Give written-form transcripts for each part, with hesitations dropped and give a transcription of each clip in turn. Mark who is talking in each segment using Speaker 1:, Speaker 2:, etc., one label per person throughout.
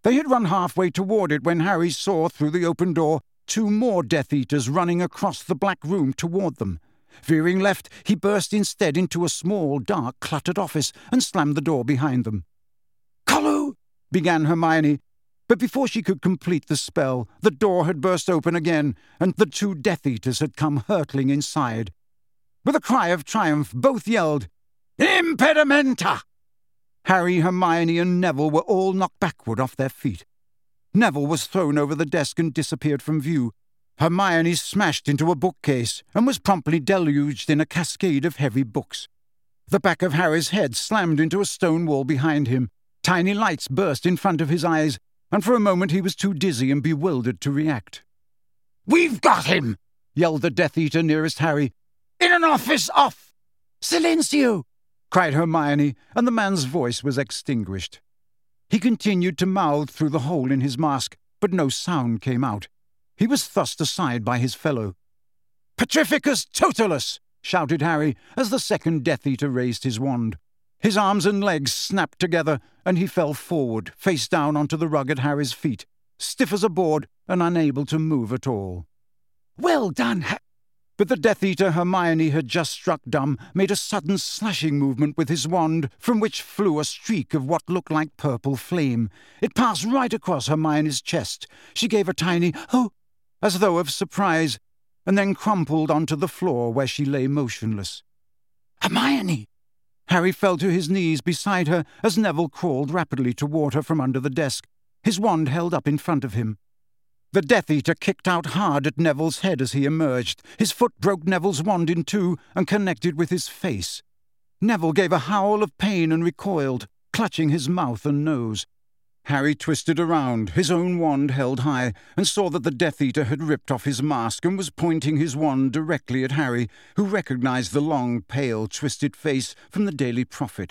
Speaker 1: They had run halfway toward it when Harry saw through the open door 2 more Death Eaters running across the black room toward them. Veering left, he burst instead into a small, dark, cluttered office and slammed the door behind them. "Collu!" began Hermione, but before she could complete the spell, the door had burst open again, and the 2 Death Eaters had come hurtling inside. With a cry of triumph, both yelled, "Impedimenta!" Harry, Hermione, and Neville were all knocked backward off their feet. Neville was thrown over the desk and disappeared from view. Hermione smashed into a bookcase and was promptly deluged in a cascade of heavy books. The back of Harry's head slammed into a stone wall behind him. Tiny lights burst in front of his eyes, and for a moment he was too dizzy and bewildered to react. "We've got him!" yelled the Death Eater nearest Harry. "In an office off!" "Silencio!" cried Hermione, and the man's voice was extinguished. He continued to mouth through the hole in his mask, but no sound came out. He was thrust aside by his fellow. "Petrificus totalus!" shouted Harry, as the second Death Eater raised his wand. His arms and legs snapped together, and he fell forward, face down onto the rug at Harry's feet, stiff as a board and unable to move at all. "Well done, But the Death Eater Hermione had just struck dumb made a sudden slashing movement with his wand, from which flew a streak of what looked like purple flame. It passed right across Hermione's chest. She gave a tiny "oh!" as though of surprise, and then crumpled onto the floor where she lay motionless. "Hermione!" Harry fell to his knees beside her as Neville crawled rapidly toward her from under the desk, his wand held up in front of him. The Death Eater kicked out hard at Neville's head as he emerged. His foot broke Neville's wand in 2 and connected with his face. Neville gave a howl of pain and recoiled, clutching his mouth and nose. Harry twisted around, his own wand held high, and saw that the Death Eater had ripped off his mask and was pointing his wand directly at Harry, who recognized the long, pale, twisted face from the Daily Prophet.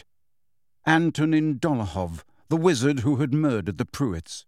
Speaker 1: Antonin Dolohov, the wizard who had murdered the Prewetts.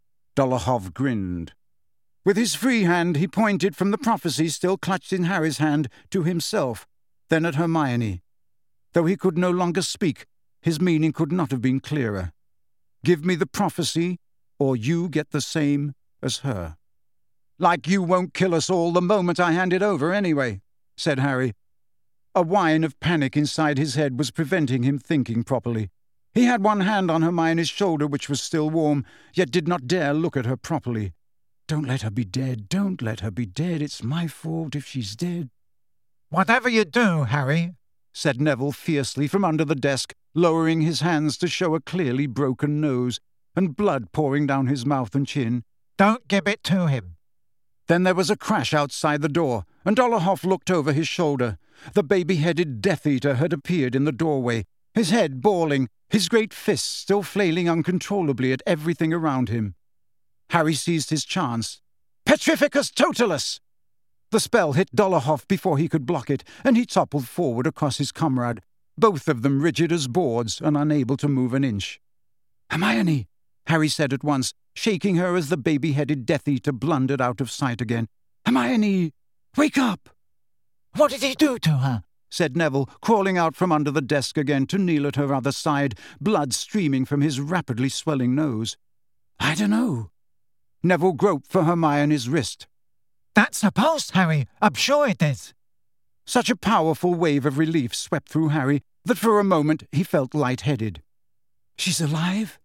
Speaker 1: Dolohov grinned. With his free hand he pointed from the prophecy still clutched in Harry's hand to himself, then at Hermione. Though he could no longer speak, his meaning could not have been clearer. "Give me the prophecy, or you get the same as her." "Like you won't kill us all the moment I hand it over anyway," said Harry. A whine of panic inside his head was preventing him thinking properly. He had one hand on Hermione's shoulder, which was still warm, yet did not dare look at her properly. "Don't let her be dead, don't let her be dead. It's my fault if she's dead."
Speaker 2: "Whatever you do, Harry,"
Speaker 1: said Neville fiercely from under the desk, lowering his hands to show a clearly broken nose, and blood pouring down his mouth and chin,
Speaker 2: "don't give it to him."
Speaker 1: Then there was a crash outside the door, and Dolohov looked over his shoulder. The baby-headed Death Eater had appeared in the doorway, his head bawling, his great fists still flailing uncontrollably at everything around him. Harry seized his chance. "Petrificus totalus!" The spell hit Dolohov before he could block it, and he toppled forward across his comrade, both of them rigid as boards and unable to move an inch. "Hermione!" Harry said at once, shaking her as the baby-headed Death Eater blundered out of sight again. "Hermione! Wake up!"
Speaker 2: "What did he do to her?"
Speaker 1: said Neville, crawling out from under the desk again to kneel at her other side, blood streaming from his rapidly swelling nose. "I don't know." Neville groped for Hermione's wrist.
Speaker 2: "That's a pulse, Harry. I'm sure it is."
Speaker 1: Such a powerful wave of relief swept through Harry that for a moment he felt light-headed. "She's alive?"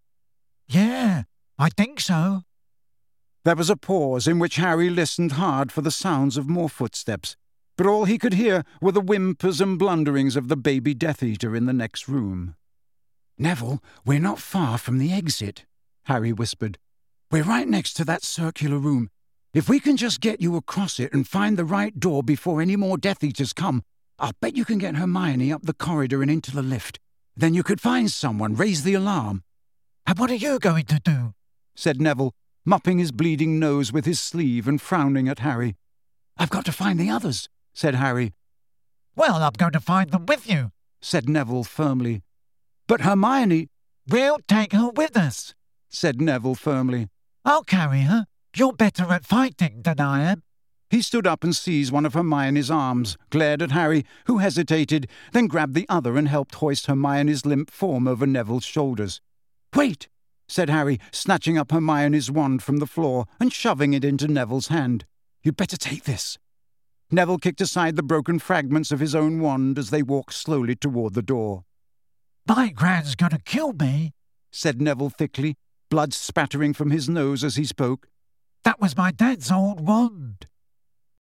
Speaker 2: "Yeah, I think so."
Speaker 1: There was a pause in which Harry listened hard for the sounds of more footsteps, but all he could hear were the whimpers and blunderings of the baby Death Eater in the next room. "Neville, we're not far from the exit," Harry whispered. "We're right next to that circular room. If we can just get you across it and find the right door before any more Death Eaters come, I'll bet you can get Hermione up the corridor and into the lift. Then you could find someone, raise the alarm."
Speaker 2: "And what are you going to do?"
Speaker 1: said Neville, mopping his bleeding nose with his sleeve and frowning at Harry. "I've got to find the others," said Harry.
Speaker 2: "Well, I'm going to find them with you,"
Speaker 1: said Neville firmly. "But Hermione—"
Speaker 2: "We'll take her with us,"
Speaker 1: said Neville firmly.
Speaker 2: "I'll carry her. You're better at fighting than I am."
Speaker 1: He stood up and seized one of Hermione's arms, glared at Harry, who hesitated, then grabbed the other and helped hoist Hermione's limp form over Neville's shoulders. "Wait!" said Harry, snatching up Hermione's wand from the floor and shoving it into Neville's hand. "You'd better take this." Neville kicked aside the broken fragments of his own wand as they walked slowly toward the door.
Speaker 2: My Gran's gonna kill me,
Speaker 1: said Neville thickly, blood spattering from his nose as he spoke.
Speaker 2: That was my dad's old wand.